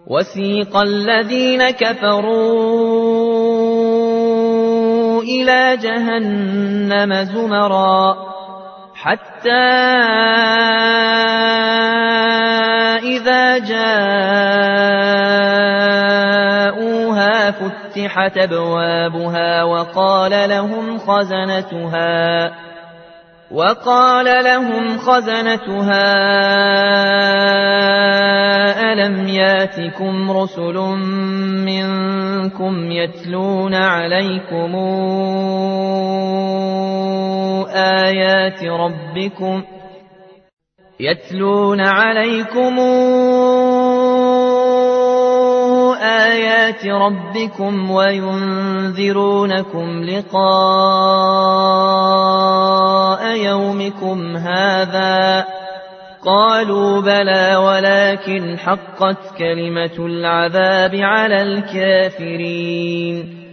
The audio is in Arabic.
وسيق الذين كفروا إلى جهنم زمرا حتى إذا جاءوها فتحت أبوابها وقال لهم خزنتها ألم ياتكم رسل منكم يتلون عليكم آيات ربكم وينذرونكم لقاء يومكم هذا قالوا بلى ولكن حقت كلمة العذاب على الكافرين